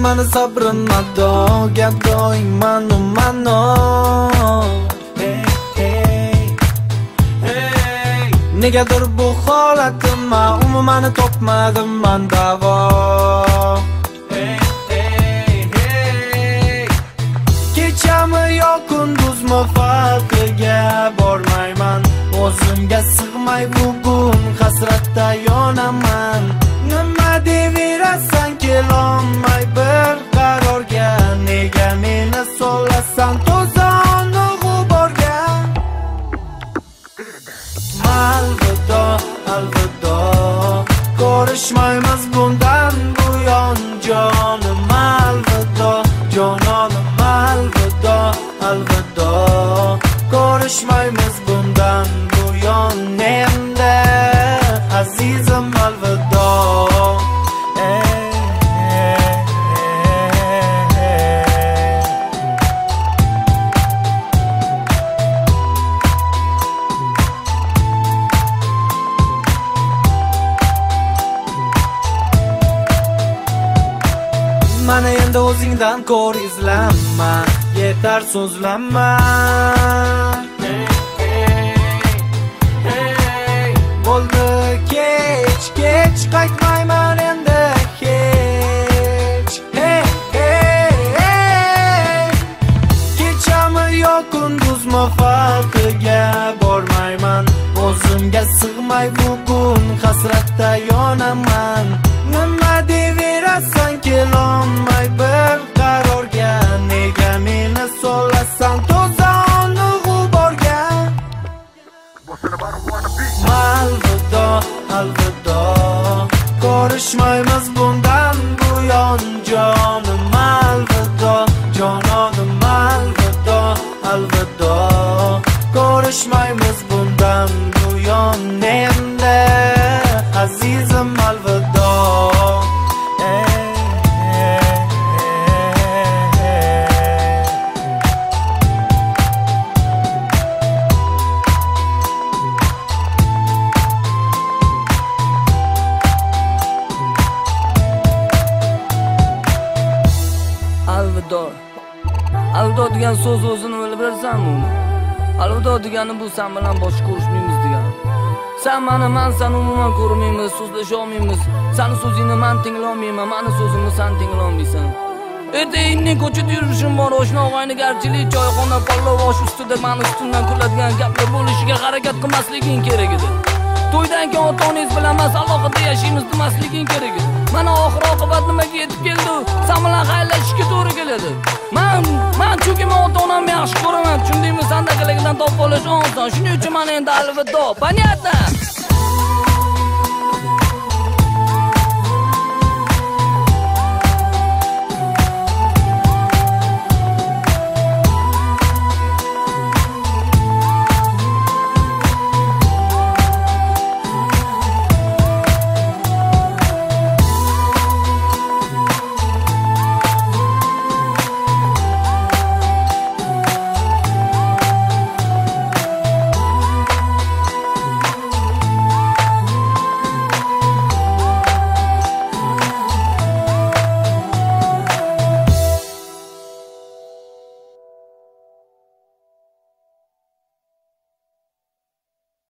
mani sabrim mado, gap doim mano mano. Negadir bu holatimma umuman topmadim man davo. Kechami yo kunduzmi farqiga bormayman. O'zimga sig'may bugun hasratda yonaman. Nima deverasan kelolmay bir qarorga. Nega meni so'lasan to'zonni g'uborga. Alvido, alvido, ko'rishmaymiz bundan buyon jonim. Alvido, jononim, alvido, alvido, ko'rishmaymiz bundan buyon endi azizim alvido. Mana endi o'zingdan ko'r izlanma, yetar so'zlanma. Bo'ldi kech, kech qaytmayman endi hech. Kechami yo kunduzmi farqiga bormayman. O'zimga sig'may bugun hasratda yonaman. Nima deverasan kelolmay bir qarorga. Nega meni so'lasan to'zonni g'uborga. Alvido, alvido, ko'rishmaymiz bundan buyon jonim. Alvido, jononim, alvido, alvido, ko'rishmaymiz bundan buyon endi azizim alvido. Alvido, alvido degan so'z o'zini o'ylab bersanmi uni? Alvido degani bu sen bilan bosh ko'rishmaymiz degan. Sen mani, men seni umuman ko'rmaymiz, so'zlasha olmaymiz. Seni so'zingni men tinglayolmayman, meni so'zimni sen tinglayolmaysan. Etayinning ko'chada yurishim bor, oshna og'ayni garchilik, choyxona palov osh ustida meni ustimdan kuladigan gaplar bo'lishiga harakat qilmasliging kerak edi. To'ydan keyin ota-onangiz bilan emas, alohida yashaymiz demasliging kerak edi. Mana oxir oqibat nimaga yetib keldi? Sen bilan xayrlashishga to'g'ri keladi. Men chunki men ota-onamni yaxshi ko'raman. Tushundingmi? Sandaqalardan top bo'lish oson. Shuning uchun men endi alvido. Понятно?